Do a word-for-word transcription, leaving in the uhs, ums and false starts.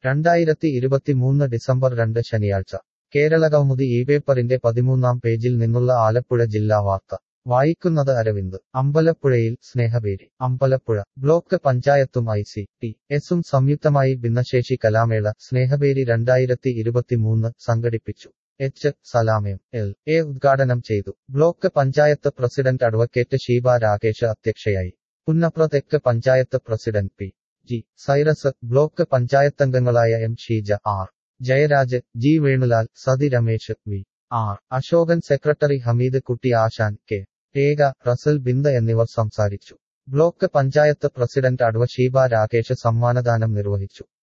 രണ്ടായിരത്തി ഇരുപത്തിമൂന്ന് ഡിസംബർ രണ്ട് ശനിയാഴ്ച കേരളകൗമുദി ഈ പേപ്പറിന്റെ പതിമൂന്നാം പേജിൽ നിന്നുള്ള ആലപ്പുഴ ജില്ലാ വാർത്ത വായിക്കുന്നത് അരവിന്ദ്. അമ്പലപ്പുഴയിൽ സ്നേഹപേരി. അമ്പലപ്പുഴ ബ്ലോക്ക് പഞ്ചായത്തും ഐ സി ടി എസും സംയുക്തമായി ഭിന്നശേഷി കലാമേള സ്നേഹപേരി രണ്ടായിരത്തി ഇരുപത്തിമൂന്ന് സംഘടിപ്പിച്ചു. എച്ച് സലാമയം എൽ എ ഉദ്ഘാടനം ചെയ്തു. Block panchayat president advocate Sheeba Rakesh അധ്യക്ഷയായി. പുന്നപ്ര തെക്ക് panchayat president P G Cyrus, block പഞ്ചായത്തംഗങ്ങളായ M Sheeja, R Jayaraj, G Venulal, Sathi Ramesh, V R Ashokan, secretary Hameed Kutty, Ashan, K Rekha, Russel Binda എന്നിവർ സംസാരിച്ചു. ബ്ലോക്ക് പഞ്ചായത്ത് പ്രസിഡന്റ് അഡ്വ ഷീബ രാകേഷ് സമ്മാനദാനം നിർവഹിച്ചു.